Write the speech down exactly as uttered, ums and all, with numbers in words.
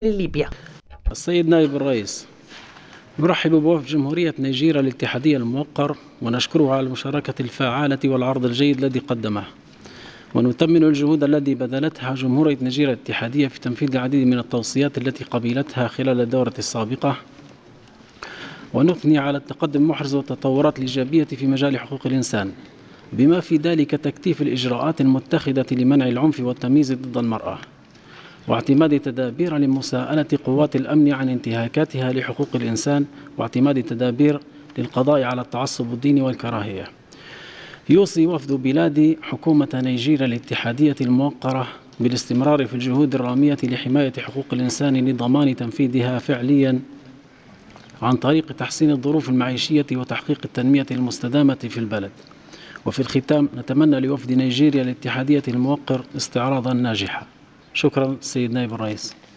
ليبيا. السيد نائب الرئيس، نرحب بوفد جمهورية نيجيريا الاتحادية الموقر ونشكره على المشاركة الفعالة والعرض الجيد الذي قدمه، ونثمن الجهود التي بذلتها جمهورية نيجيريا الاتحادية في تنفيذ العديد من التوصيات التي قبلتها خلال الدورة السابقة، ونثني على التقدم المحرز والتطورات الإيجابية في مجال حقوق الإنسان، بما في ذلك تكثيف الإجراءات المتخذة لمنع العنف والتمييز ضد المرأة، واعتماد تدابير لمساءلة قوات الأمن عن انتهاكاتها لحقوق الإنسان، واعتماد تدابير للقضاء على التعصب الديني والكراهية. يوصي وفد بلاد حكومة نيجيريا الاتحادية الموقرة بالاستمرار في الجهود الرامية لحماية حقوق الإنسان لضمان تنفيذها فعليا عن طريق تحسين الظروف المعيشية وتحقيق التنمية المستدامة في البلد. وفي الختام نتمنى لوفد نيجيريا الاتحادية الموقر استعراضا ناجحا. شكرا سيد نائب الرئيس.